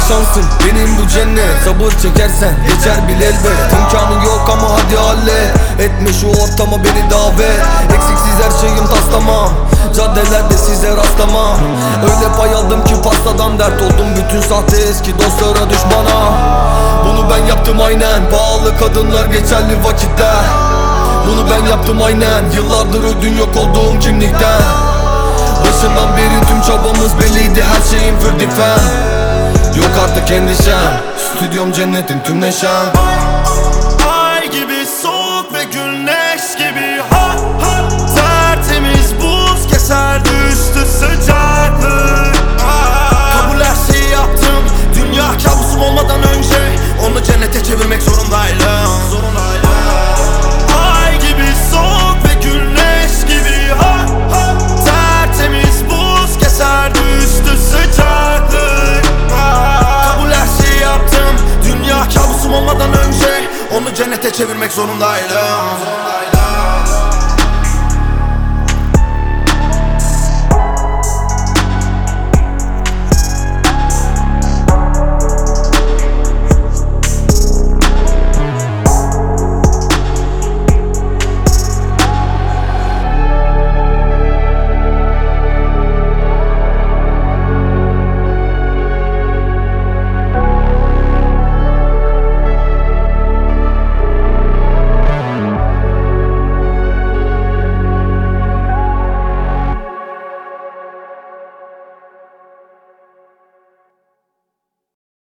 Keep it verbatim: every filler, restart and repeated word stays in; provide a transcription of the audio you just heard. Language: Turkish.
şansım, benim bu cennet. Sabır çekersen geçer bil elbet. İmkanın yok ama hadi hallet. Etme şu ortama beni davet. Eksiksiz her şeyim taslamam. Caddelerde size rastlamam. Öyle pay aldım ki pastadan dert oldum. Bütün sahte eski dostlara düşmana. Bunu ben yaptım aynen. Pahalı kadınlar geçerli vakitler. Bunu ben yaptım aynen. Yıllardır ödün yok olduğum kimlikten. Başından beri tüm çabamız belliydi, her şeyin fırdifen. Yok artık endişem, stüdyom cennetin tüm neşem. Ay gibi soğuk ve güneş gibi ha ha. Tertemiz buz keserdi üstü sıcaklık. Kabul her şeyi yaptım, dünya kabusum olmadan önce. Onu cennete çevirmek zorundaydım. Ay gibi soğuk ve güneş gibi ha ha. Tertemiz buz keserdi üstü sıcaklık. Kabul her şeyi yaptım, dünya kabusum olmadan önce. Onu cennete çevirmek zorundaydım.